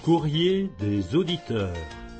Courrier des auditeurs.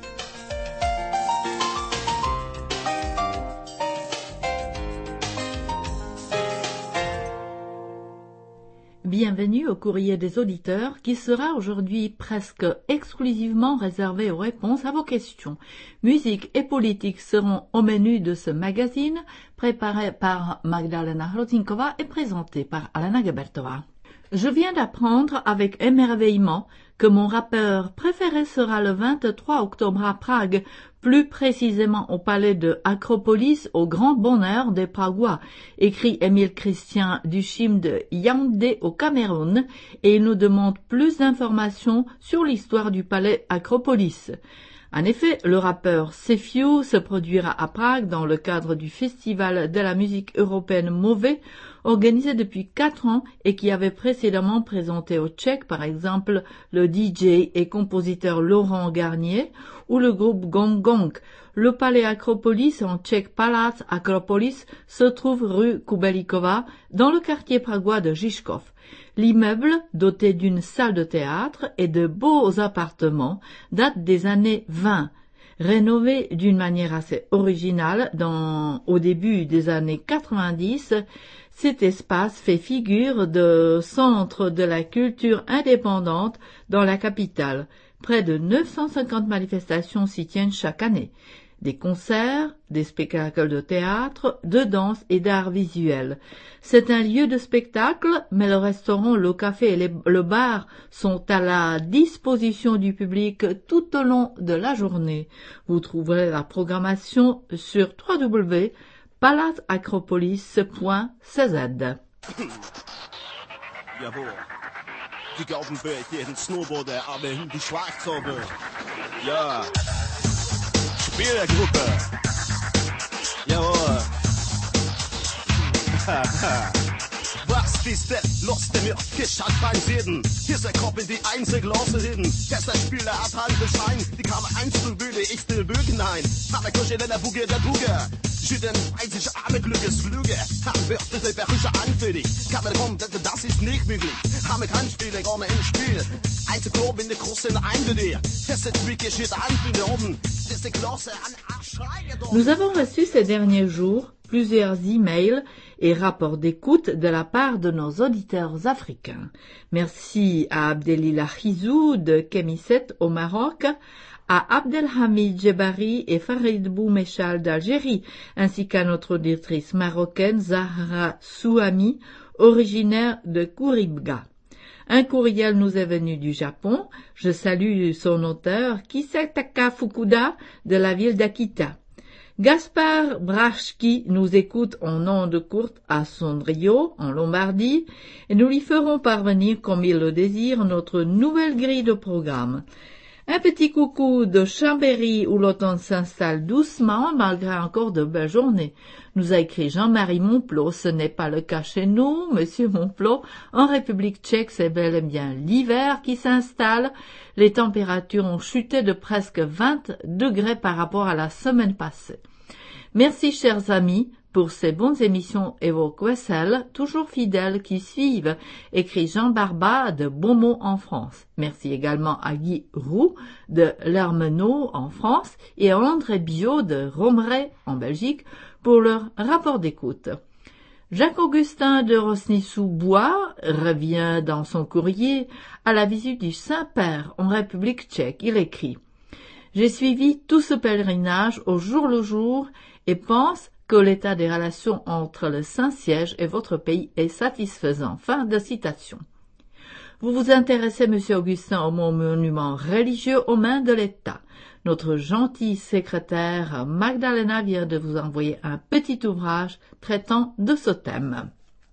Bienvenue au Courrier des auditeurs qui sera aujourd'hui presque exclusivement réservé aux réponses à vos questions. Musique et politique seront au menu de ce magazine préparé par Magdalena Hrozinkova et présenté par Alena Gebertova. Je viens d'apprendre avec émerveillement que mon rappeur préféré sera le 23 octobre à Prague, plus précisément au palais de Acropolis, au grand bonheur des Pragois, écrit Émile Christian Duchim de Yaoundé au Cameroun, et il nous demande plus d'informations sur l'histoire du palais Acropolis. En effet, le rappeur Sefiu se produira à Prague dans le cadre du Festival de la musique européenne Mauvais, organisé depuis 4 ans et qui avait précédemment présenté au Tchèque, par exemple, le DJ et compositeur Laurent Garnier ou le groupe Gong Gong. Le palais Acropolis, en tchèque Palace Acropolis, se trouve rue Kubelikova, dans le quartier pragois de Žižkov. L'immeuble, doté d'une salle de théâtre et de beaux appartements, date des années 20. Rénové d'une manière assez originale au début des années 90, cet espace fait figure de centre de la culture indépendante dans la capitale. Près de 950 manifestations s'y tiennent chaque année. Des concerts, des spectacles de théâtre, de danse et d'art visuel. C'est un lieu de spectacle, mais le restaurant, le café et le bar sont à la disposition du public tout au long de la journée. Vous trouverez la programmation sur www.palaceacropolis.cz. Jawohl. Die Gaubenberg, jeden Snowboarder, aber die Schwarzhaube. Ja. Spielergruppe. Jawohl. Was ist denn los, der mir gescheit beim Sieden? Hier ist der Kopf in die einzig lose Hidden. Gestern Spieler hat halbe Schein. Die kam eins zu Bühne, ich will Bögen ein. Aber Kusche in der Buge, der Buge. Schütten, einzig arme Glückes Flüge. Haben wir das Berüche anfällig. Kann man kommen, das ist nicht möglich. Haben wir kein Spiel, ohne im Spiel. Einzig Lob in der großen Einbildung. Das ist wie geschieht an oben. Das ist die Klasse an Arschreie. Nous avons reçu ces derniers jours plusieurs emails et rapports d'écoute de la part de nos auditeurs africains. Merci à Abdelillah Khizou de Kémisset au Maroc, à Abdelhamid Djebari et Farid Boumechal d'Algérie, ainsi qu'à notre auditrice marocaine Zahra Souhami, originaire de Kouribga. Un courriel nous est venu du Japon. Je salue son auteur, Kisataka Fukuda, de la ville d'Akita. Gaspard Brachki nous écoute en ondes courtes à Sondrio, en Lombardie, et nous lui ferons parvenir, comme il le désire, notre nouvelle grille de programme. Un petit coucou de Chambéry où l'automne s'installe doucement malgré encore de belles journées. Nous a écrit Jean-Marie Monplot. Ce n'est pas le cas chez nous, monsieur Monplot. En République tchèque, c'est bel et bien l'hiver qui s'installe. Les températures ont chuté de presque 20 degrés par rapport à la semaine passée. Merci, chers amis, pour ces bonnes émissions et vos quessels, toujours fidèles qui suivent, écrit Jean Barba de Beaumont en France. Merci également à Guy Roux de Lermenau en France et à André Biot de Romeray en Belgique pour leur rapport d'écoute. Jacques-Augustin de Rosny-sous-Bois revient dans son courrier à la visite du Saint-Père en République tchèque. Il écrit « J'ai suivi tout ce pèlerinage au jour le jour et pense que l'état des relations entre le Saint-Siège et votre pays est satisfaisant. » Fin de citation. Vous vous intéressez, monsieur Augustin, au monument religieux aux mains de l'État. Notre gentille secrétaire Magdalena vient de vous envoyer un petit ouvrage traitant de ce thème.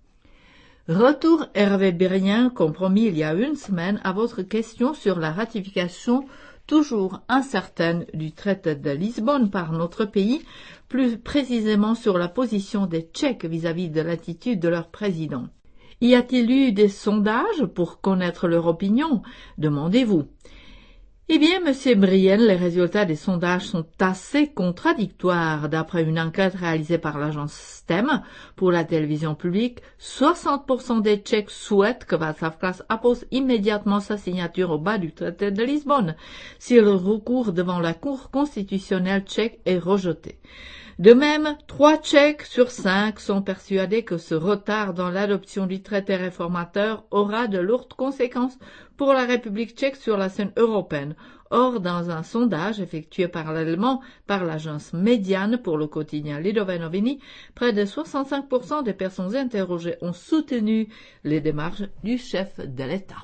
Retour Hervé Bérien, comme promis il y a une semaine, à votre question sur la ratification toujours incertaine du traité de Lisbonne par notre pays, plus précisément sur la position des Tchèques vis-à-vis de l'attitude de leur président. Y a-t-il eu des sondages pour connaître leur opinion? Demandez-vous. Eh bien, Monsieur Brienne, les résultats des sondages sont assez contradictoires. D'après une enquête réalisée par l'agence STEM pour la télévision publique, 60% des Tchèques souhaitent que Václav Klaus appose immédiatement sa signature au bas du traité de Lisbonne si le recours devant la Cour constitutionnelle tchèque est rejeté. De même, 3 Tchèques sur 5 sont persuadés que ce retard dans l'adoption du traité réformateur aura de lourdes conséquences pour la République tchèque sur la scène européenne. Or, dans un sondage effectué parallèlement par l'agence Mediane pour le quotidien Lidové noviny, près de 65% des personnes interrogées ont soutenu les démarches du chef de l'État.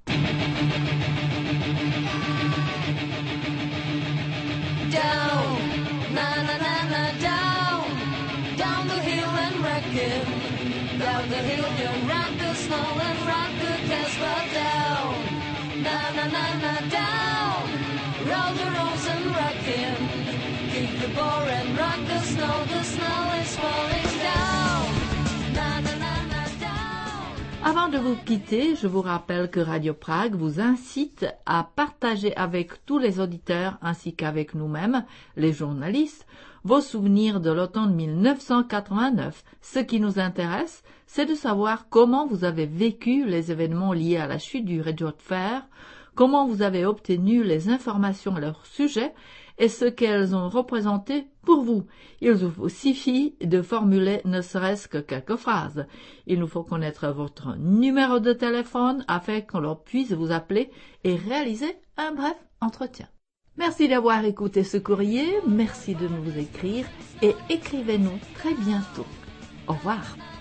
Down the hill, you rock the snow and rock the Casbah down. Na na na na down. Roll the rolls and rock him. Kick the ball and rock the snow is falling down. Na na na na down. Avant de vous quitter, je vous rappelle que Radio Prague vous incite à partager avec tous les auditeurs ainsi qu'avec nous-mêmes, les journalistes, vos souvenirs de l'automne 1989. Ce qui nous intéresse, c'est de savoir comment vous avez vécu les événements liés à la chute du rideau de fer, comment vous avez obtenu les informations à leur sujet et ce qu'elles ont représenté pour vous. Il vous suffit de formuler ne serait-ce que quelques phrases. Il nous faut connaître votre numéro de téléphone afin que l'on puisse vous appeler et réaliser un bref entretien. Merci d'avoir écouté ce courrier, merci de nous écrire et écrivez-nous très bientôt. Au revoir.